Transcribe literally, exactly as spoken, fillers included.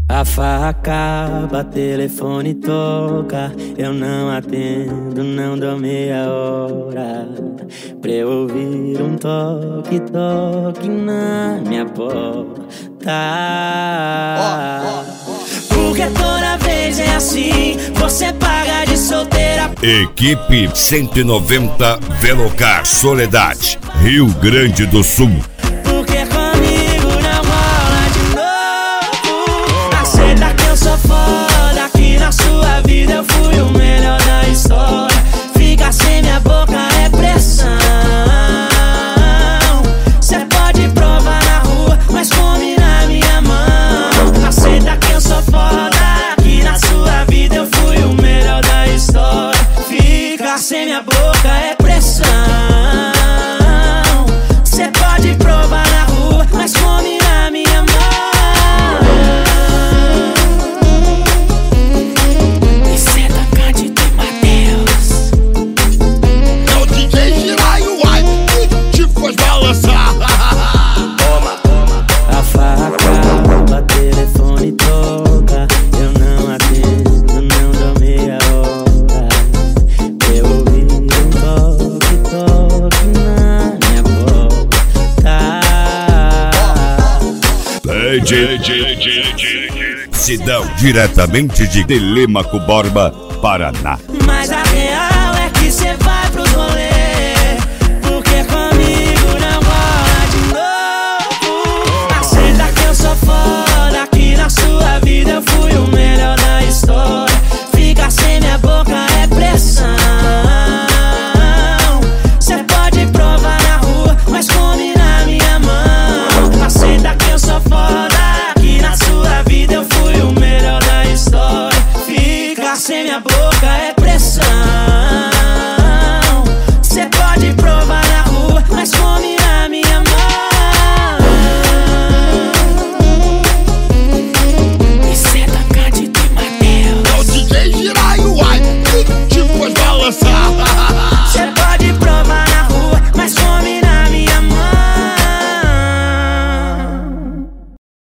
A faca acaba, telefone toca, eu não atendo, não dou meia hora pra eu ouvir um toque, toque na minha porta. Porque toda vez é assim, você paga de solteira. Equipe cento e noventa Velocar Soledade, Rio Grande do Sul. Porque comigo não rola de novo. Aceita que eu sou foda, que na sua vida eu fui o melhor da história. Fica sem minha boca é pressão. Cê pode provar na rua, mas come na minha mão. Aceita que eu sou foda, que na sua vida eu fui o melhor da história. Fica sem minha boca é pressão. Cê pode provar na rua, mas come na minha mão. Esse é da Cândido e Matheus. É o D J Giraio, ai, que te faz balançar. Toma, toma. A faca acaba, telefone toca, eu não atendo, não dou meia hora pra eu ouvir um toque, toque na minha boca. D J Sidão, diretamente de Telêmaco Borba, Paraná. Mas a real é que cê vai pros rolês